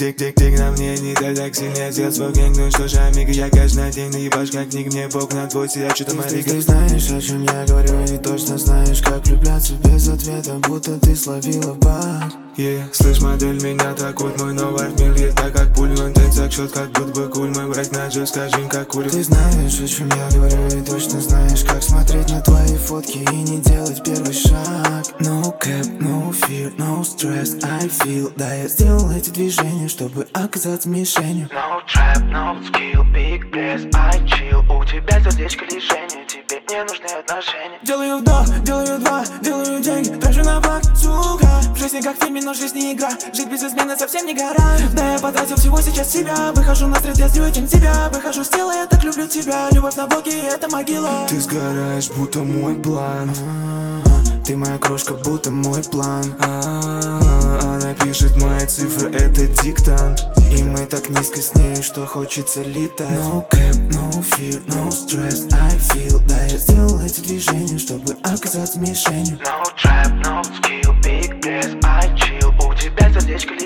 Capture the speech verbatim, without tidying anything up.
Тик-тик-тик-тик, на мне не так сильнее сделал свой гэнг. Ну что ж, амиго, я каждый день наебашь как книг. Мне бог на твой сидят, что-то мои. Ты знаешь, о чем я говорю, и точно знаешь, как влюбляться без ответа, будто ты словила баг. Yeah, слышь, модель, меня тракует мой новый мир. Так как пуль, но так счет, как будто бы куль. Мой брат начал, скажи, как курит. Ты знаешь, о чем я говорю, и точно знаешь, как смотреть на твои фотки и не делать первый шаг. No cap, no fear, no stress, I feel. Да, я сделал эти движения, чтобы оказаться мишенью. No trap, no skill, big bless, I chill. У тебя сердечко лишение, тебе не нужны отношения. Делаю вдох, делаю два, делаю деньги, трачу на бак, сука. В жизни как в фильме, но жизнь не игра. Жить без измены совсем не гора. Да, я потратил всего сейчас себя. Выхожу на стрит, я сделаю тем тебя. Выхожу с тела, я так люблю тебя. Любовь на боге, это могила. Ты сгораешь, будто мой план. Ты моя крошка, будто мой план. Она пишет мои цифры, это диктант. И мы так низко с ней, что хочется летать. No cap, no fear, no stress, I feel. Да, я сделал эти движения, чтобы оказаться мишенью. No trap, no skill, big bless, I chill. У тебя сердечко лишение.